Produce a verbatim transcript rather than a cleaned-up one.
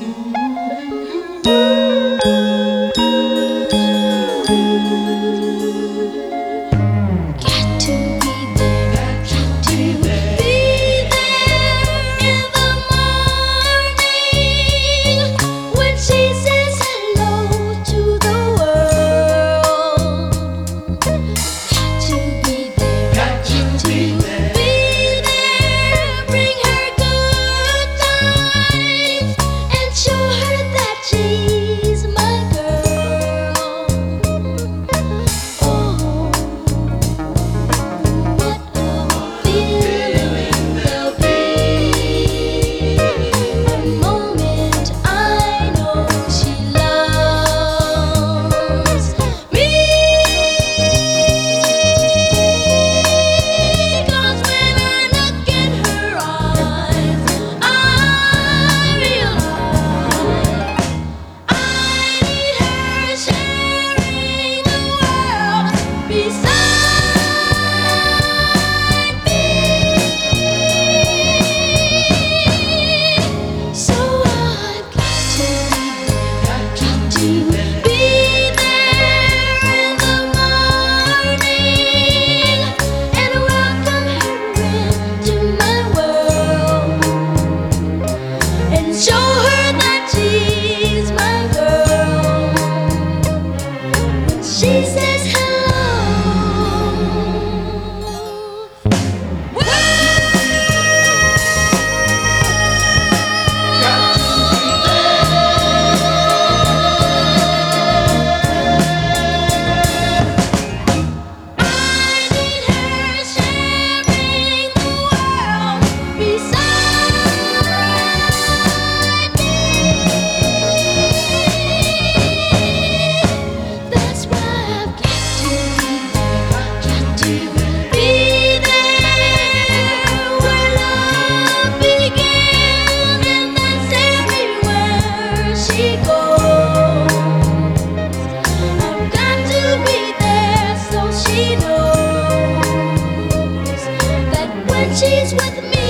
She says hello. Got to be I need her sharing the world beside me. That's why I've got to be there, got to be there where love began, and that's everywhere she goes. I've got to be there so she knows that when she's with me.